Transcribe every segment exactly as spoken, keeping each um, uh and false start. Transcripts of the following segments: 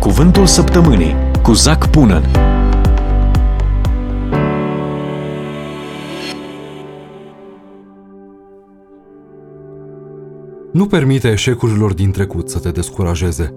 Cuvântul Săptămânii cu Zac Punan. Nu permite eșecurilor din trecut să te descurajeze.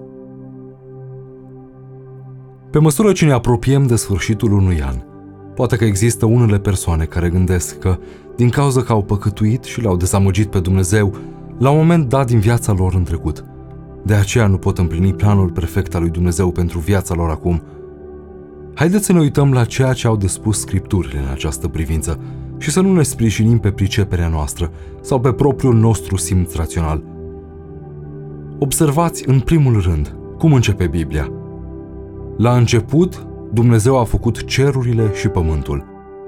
Pe măsură ce ne apropiem de sfârșitul unui an, poate că există unele persoane care gândesc că, din cauza că au păcătuit și l-au dezamăgit pe Dumnezeu, la un moment dat din viața lor în trecut, de aceea nu pot împlini planul perfect al lui Dumnezeu pentru viața lor acum. Haideți să ne uităm la ceea ce au de spus Scripturile în această privință și să nu ne sprijinim pe priceperea noastră sau pe propriul nostru simț rațional. Observați în primul rând cum începe Biblia. La început, Dumnezeu a făcut cerurile și pământul.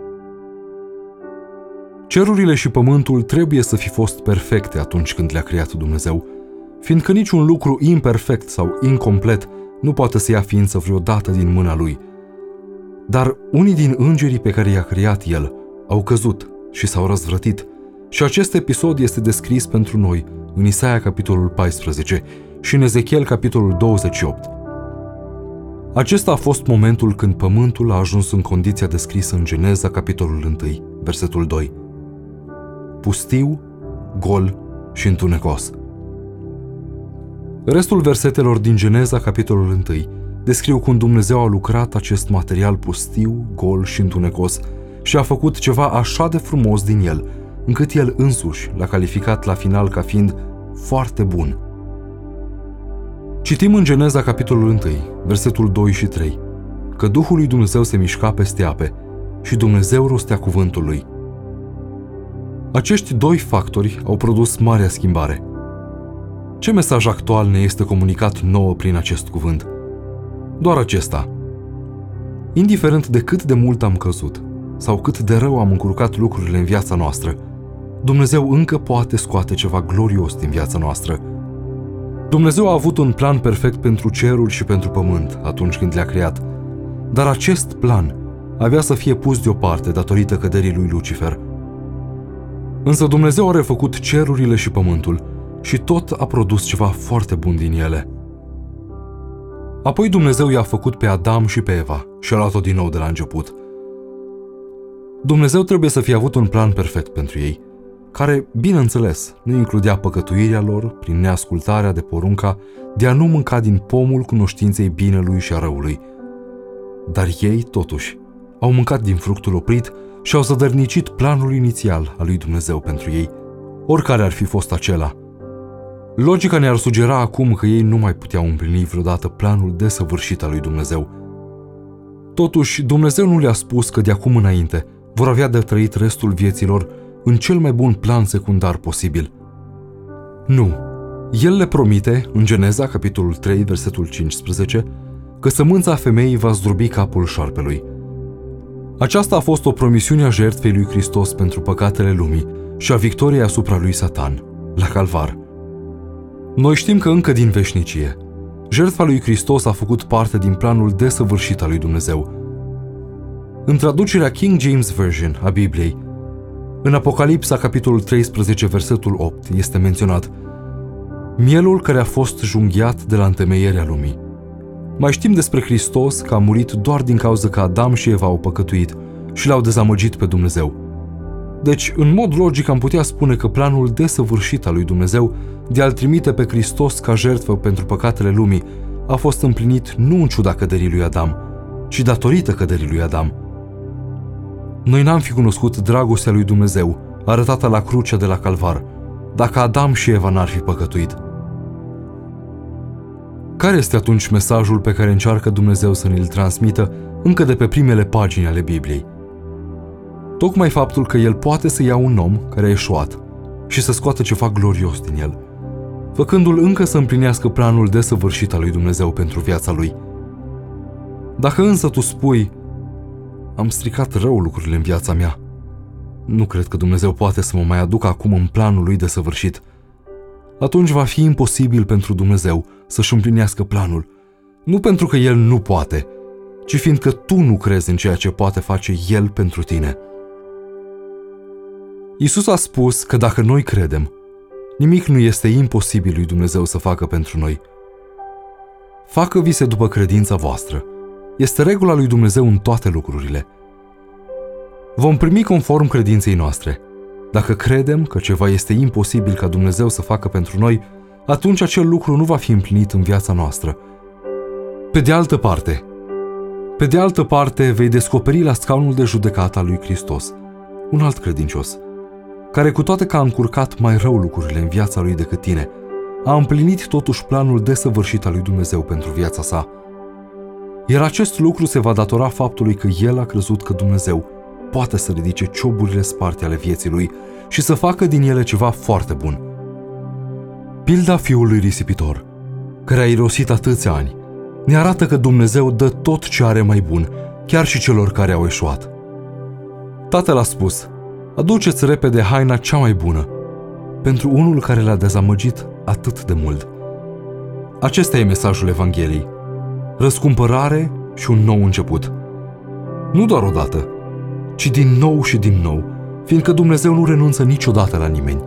Cerurile și pământul trebuie să fi fost perfecte atunci când le-a creat Dumnezeu, fiindcă niciun lucru imperfect sau incomplet nu poate să ia ființă vreodată din mâna Lui. Dar unii din îngerii pe care i-a creat El au căzut și s-au răzvrătit, și acest episod este descris pentru noi în Isaia capitolul paisprezece și în Ezechiel capitolul douăzeci și opt. Acesta a fost momentul când pământul a ajuns în condiția descrisă în Geneza capitolul unu, versetul doi. Pustiu, gol și întunecos. Restul versetelor din Geneza capitolul unu descriu cum Dumnezeu a lucrat acest material pustiu, gol și întunecos și a făcut ceva așa de frumos din el, încât El însuși l-a calificat la final ca fiind foarte bun. Citim în Geneza capitolul unu, versetul doi și trei, că Duhul lui Dumnezeu se mișca peste ape și Dumnezeu rostea cuvântul Lui. Acești doi factori au produs marea schimbare. Ce mesaj actual ne este comunicat nouă prin acest cuvânt? Doar acesta. Indiferent de cât de mult am căzut sau cât de rău am încurcat lucrurile în viața noastră, Dumnezeu încă poate scoate ceva glorios din viața noastră. Dumnezeu a avut un plan perfect pentru ceruri și pentru pământ atunci când le-a creat, dar acest plan avea să fie pus deoparte datorită căderii lui Lucifer. Însă Dumnezeu a refăcut cerurile și pământul și tot a produs ceva foarte bun din ele. Apoi Dumnezeu i-a făcut pe Adam și pe Eva și a luat-o din nou de la început. Dumnezeu trebuie să fie avut un plan perfect pentru ei, care, bineînțeles, nu includea păcătuirea lor prin neascultarea de porunca de a nu mânca din pomul cunoștinței binelui și a răului. Dar ei, totuși, au mâncat din fructul oprit și au zădărnicit planul inițial al lui Dumnezeu pentru ei, oricare ar fi fost acela. Logica ne-ar sugera acum că ei nu mai puteau împlini vreodată planul desăvârșit al lui Dumnezeu. Totuși, Dumnezeu nu le-a spus că de acum înainte vor avea de trăit restul vieților în cel mai bun plan secundar posibil. Nu, El le promite, în Geneza, capitolul trei, versetul cincisprezece, că sămânța femeii va zdrobi capul șarpelui. Aceasta a fost o promisiune a jertfei lui Hristos pentru păcatele lumii și a victoriei asupra lui Satan, la Calvar. Noi știm că încă din veșnicie, jertfa lui Hristos a făcut parte din planul desăvârșit al lui Dumnezeu. În traducerea King James Version a Bibliei, în Apocalipsa, capitolul treisprezece, versetul opt, este menționat: mielul care a fost junghiat de la întemeierea lumii. Mai știm despre Hristos că a murit doar din cauza că Adam și Eva au păcătuit și l-au dezamăgit pe Dumnezeu. Deci, în mod logic, am putea spune că planul desăvârșit al lui Dumnezeu de a-L trimite pe Hristos ca jertfă pentru păcatele lumii a fost împlinit nu în ciuda căderii lui Adam, ci datorită căderii lui Adam. Noi n-am fi cunoscut dragostea lui Dumnezeu arătată la crucea de la Calvar dacă Adam și Eva n-ar fi păcătuit. Care este atunci mesajul pe care încearcă Dumnezeu să ne-l transmită încă de pe primele pagini ale Bibliei? Tocmai faptul că El poate să ia un om care a eșuat și să scoată ceva glorios din el, făcându-l încă să împlinească planul desăvârșit al lui Dumnezeu pentru viața lui. Dacă însă tu spui: am stricat rău lucrurile în viața mea, nu cred că Dumnezeu poate să mă mai aducă acum în planul lui desăvârșit, atunci va fi imposibil pentru Dumnezeu să-și împlinească planul, nu pentru că El nu poate, ci fiindcă tu nu crezi în ceea ce poate face El pentru tine. Iisus a spus că dacă noi credem, nimic nu este imposibil lui Dumnezeu să facă pentru noi. Facă-vi-se după credința voastră. Este regula lui Dumnezeu în toate lucrurile. Vom primi conform credinței noastre. Dacă credem că ceva este imposibil ca Dumnezeu să facă pentru noi, atunci acel lucru nu va fi împlinit în viața noastră. Pe de altă parte, pe de altă parte vei descoperi la scaunul de judecată al lui Hristos un alt credincios, care cu toate că a încurcat mai rău lucrurile în viața lui decât tine, a împlinit totuși planul desăvârșit al lui Dumnezeu pentru viața sa. Iar acest lucru se va datora faptului că el a crezut că Dumnezeu poate să ridice cioburile sparte ale vieții lui și să facă din ele ceva foarte bun. Pilda fiului risipitor, care a irosit atâția ani, ne arată că Dumnezeu dă tot ce are mai bun, chiar și celor care au eșuat. Tatăl a spus: aduceți repede haina cea mai bună, pentru unul care l-a dezamăgit atât de mult. Acesta e mesajul Evangheliei: răscumpărare și un nou început. Nu doar odată, ci din nou și din nou, fiindcă Dumnezeu nu renunță niciodată la nimeni.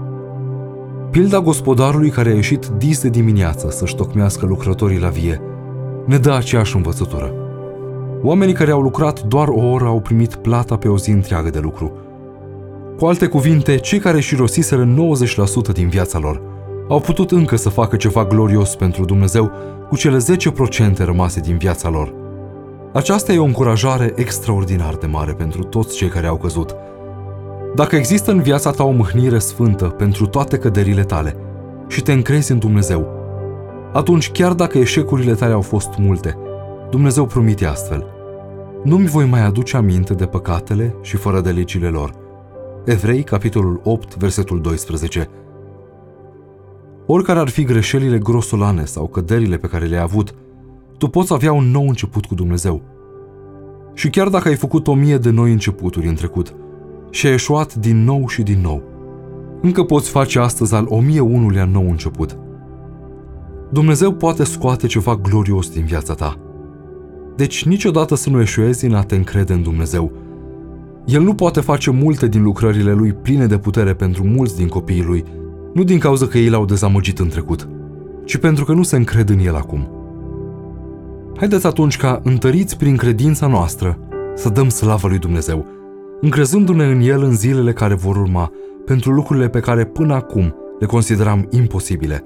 Pilda gospodarului care a ieșit dis de dimineață să-și tocmească lucrătorii la vie ne dă aceeași învățătură. Oamenii care au lucrat doar o oră au primit plata pe o zi întreagă de lucru. Cu alte cuvinte, cei care își irosiseră nouăzeci la sută din viața lor au putut încă să facă ceva glorios pentru Dumnezeu cu cele zece la sută rămase din viața lor. Aceasta e o încurajare extraordinar de mare pentru toți cei care au căzut. Dacă există în viața ta o mâhnire sfântă pentru toate căderile tale și te încrezi în Dumnezeu, atunci chiar dacă eșecurile tale au fost multe, Dumnezeu promite astfel: nu-mi voi mai aduce aminte de păcatele și fără de legile lor. Evrei, capitolul opt, versetul doisprezece. Oricare ar fi greșelile grosolane sau căderile pe care le-ai avut, tu poți avea un nou început cu Dumnezeu. Și chiar dacă ai făcut o mie de noi începuturi în trecut și ai eșuat din nou și din nou, încă poți face astăzi al o mie unulea nou început. Dumnezeu poate scoate ceva glorios din viața ta. Deci niciodată să nu eșuezi în a te încrede în Dumnezeu. El nu poate face multe din lucrările lui pline de putere pentru mulți din copiii lui, nu din cauza că ei l-au dezamăgit în trecut, ci pentru că nu se încred în el acum. Haideți atunci ca, întăriți prin credința noastră, să dăm slavă lui Dumnezeu, încrezându-ne în el în zilele care vor urma, pentru lucrurile pe care până acum le consideram imposibile.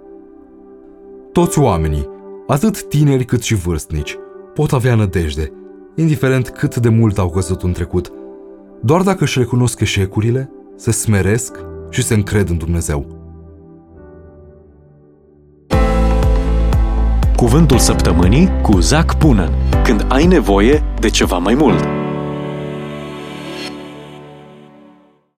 Toți oamenii, atât tineri cât și vârstnici, pot avea nădejde, indiferent cât de mult au căzut în trecut, doar dacă își recunosc eșecurile, se smeresc și se încred în Dumnezeu. Cuvântul săptămânii cu Zac Punan. Când ai nevoie de ceva mai mult.